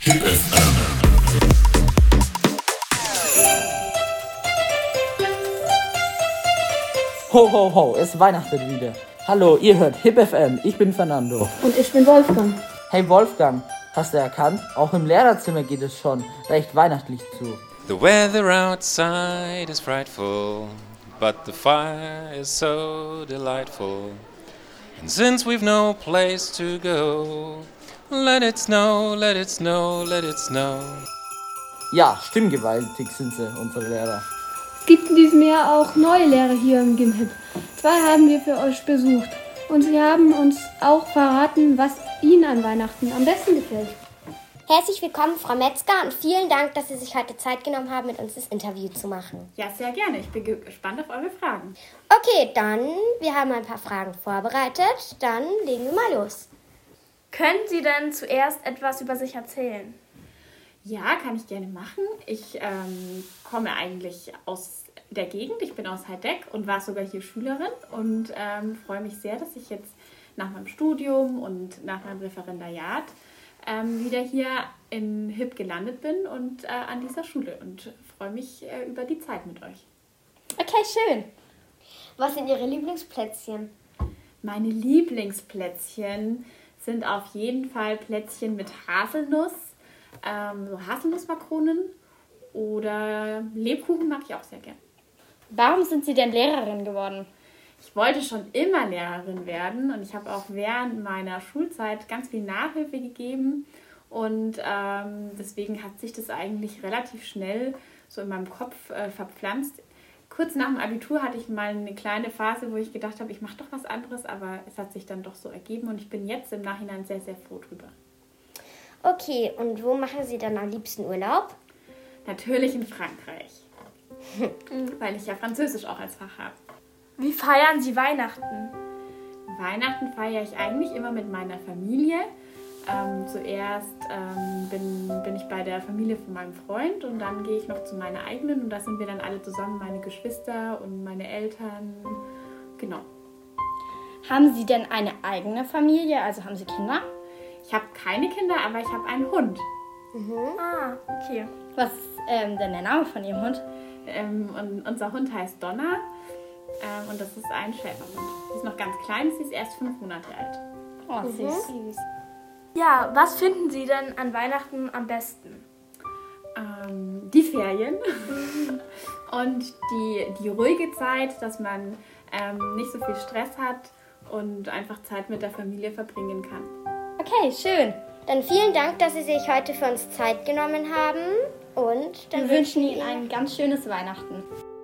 Hip FM. Ho, ho, ho, es weihnachtet wieder. Hallo, ihr hört Hip FM, ich bin Fernando. Und ich bin Wolfgang. Hey Wolfgang, hast du erkannt? Auch im Lehrerzimmer geht es schon recht weihnachtlich zu. The weather outside is frightful, but the fire is so delightful. And since we've no place to go, let it snow, let it snow, let it snow. Ja, stimmgewaltig sind sie, unsere Lehrer. Es gibt in diesem Jahr auch neue Lehrer hier im GymHip. 2 haben wir für euch besucht. Und sie haben uns auch verraten, was ihnen an Weihnachten am besten gefällt. Herzlich willkommen, Frau Metzger, und vielen Dank, dass Sie sich heute Zeit genommen haben, mit uns das Interview zu machen. Ja, sehr gerne. Ich bin gespannt auf eure Fragen. Okay, dann, wir haben ein paar Fragen vorbereitet. Dann legen wir mal los. Können Sie denn zuerst etwas über sich erzählen? Ja, kann ich gerne machen. Ich komme eigentlich aus der Gegend. Ich bin aus Heideck und war sogar hier Schülerin und freue mich sehr, dass ich jetzt nach meinem Studium und nach meinem Referendariat wieder hier in HIP gelandet bin und an dieser Schule und freue mich über die Zeit mit euch. Okay, schön. Was sind Ihre Lieblingsplätzchen? Meine Lieblingsplätzchen sind auf jeden Fall Plätzchen mit Haselnuss, so Haselnussmakronen oder Lebkuchen mag ich auch sehr gern. Warum sind Sie denn Lehrerin geworden? Ich wollte schon immer Lehrerin werden und ich habe auch während meiner Schulzeit ganz viel Nachhilfe gegeben und deswegen hat sich das eigentlich relativ schnell so in meinem Kopf verpflanzt. Kurz nach dem Abitur hatte ich mal eine kleine Phase, wo ich gedacht habe, ich mache doch was anderes, aber es hat sich dann doch so ergeben und ich bin jetzt im Nachhinein sehr, sehr froh drüber. Okay, und wo machen Sie dann am liebsten Urlaub? Natürlich in Frankreich, weil ich ja Französisch auch als Fach habe. Wie feiern Sie Weihnachten? Weihnachten feiere ich eigentlich immer mit meiner Familie. Zuerst bin ich bei der Familie von meinem Freund und dann gehe ich noch zu meiner eigenen und da sind wir dann alle zusammen, meine Geschwister und meine Eltern. Genau. Haben Sie denn eine eigene Familie? Also haben Sie Kinder? Ich habe keine Kinder, aber ich habe einen Hund. Ah, okay. Was ist denn der Name von Ihrem Hund? Und unser Hund heißt Donna und das ist ein Schäferhund. Sie ist noch ganz klein, sie ist erst 5 Monate alt. Oh, süß. Ja, was finden Sie denn an Weihnachten am besten? Die Ferien und die ruhige Zeit, dass man nicht so viel Stress hat und einfach Zeit mit der Familie verbringen kann. Okay, schön. Dann vielen Dank, dass Sie sich heute für uns Zeit genommen haben und dann Wir wünschen Ihnen ein ganz schönes Weihnachten.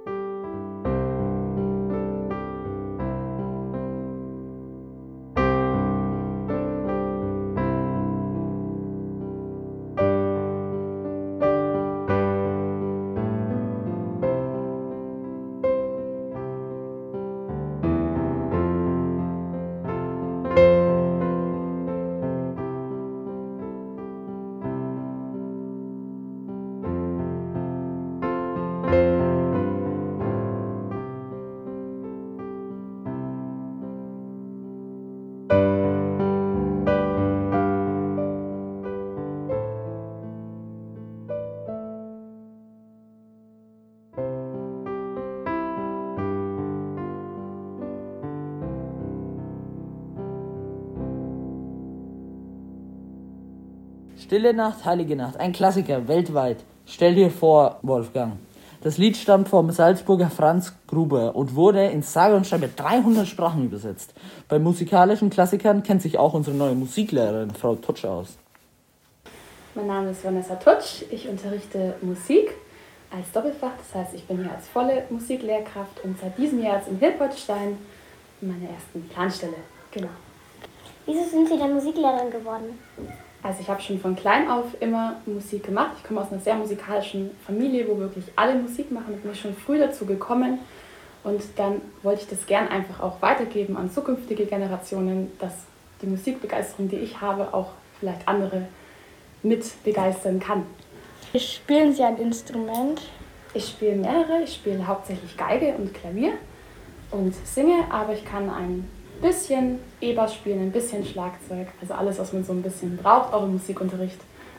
Stille Nacht, Heilige Nacht, ein Klassiker weltweit. Stell dir vor, Wolfgang. Das Lied stammt vom Salzburger Franz Gruber und wurde in sage und schreibe 300 Sprachen übersetzt. Bei musikalischen Klassikern kennt sich auch unsere neue Musiklehrerin, Frau Tutsch, aus. Mein Name ist Vanessa Tutsch, ich unterrichte Musik als Doppelfach, das heißt, ich bin hier als volle Musiklehrkraft und seit diesem Jahr jetzt in Hilpoltstein in meiner ersten Planstelle. Genau. Wieso sind Sie denn Musiklehrerin geworden? Also ich habe schon von klein auf immer Musik gemacht. Ich komme aus einer sehr musikalischen Familie, wo wirklich alle Musik machen und bin ich schon früh dazu gekommen. Und dann wollte ich das gern einfach auch weitergeben an zukünftige Generationen, dass die Musikbegeisterung, die ich habe, auch vielleicht andere mit begeistern kann. Spielen Sie ein Instrument? Ich spiele mehrere. Ich spiele hauptsächlich Geige und Klavier und singe, aber ich kann ein bisschen E-Bass spielen, ein bisschen Schlagzeug. Also alles, was man so ein bisschen braucht, auch im Musikunterricht.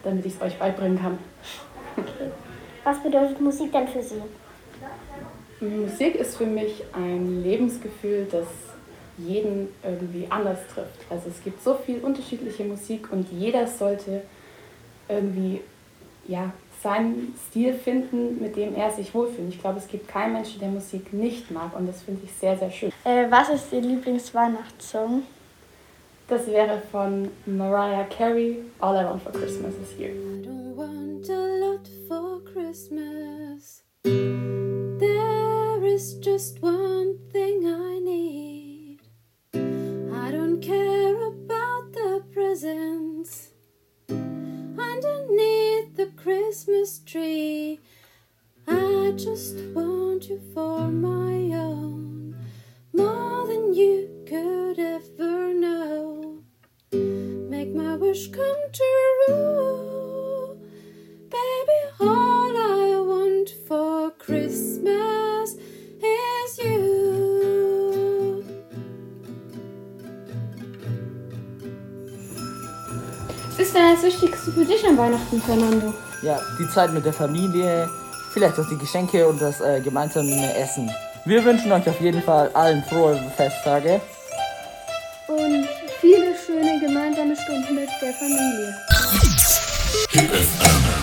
damit ich es euch beibringen kann. Was bedeutet Musik denn für Sie? Musik ist für mich ein Lebensgefühl, das jeden irgendwie anders trifft. Also es gibt so viel unterschiedliche Musik und jeder sollte irgendwie seinen Stil finden, mit dem er sich wohlfühlt. Ich glaube, es gibt keinen Menschen, der Musik nicht mag und das finde ich sehr, sehr schön. Was ist Ihr Lieblingsweihnachtssong? Das wäre von Mariah Carey, All I Want for Christmas is You. I don't want a lot for Christmas. There is just one thing I need. I don't care about the presents underneath the Christmas tree. I just want you for my own, more than you could ever know. Make my wish come true, baby. All I want for Christmas is you. Was ist denn das Wichtigste für dich an Weihnachten, Fernando? Ja, die Zeit mit der Familie, vielleicht auch die Geschenke und das gemeinsame Essen. Wir wünschen euch auf jeden Fall allen frohe Festtage. Und viele schöne gemeinsame Stunden mit der Familie. Hip FM.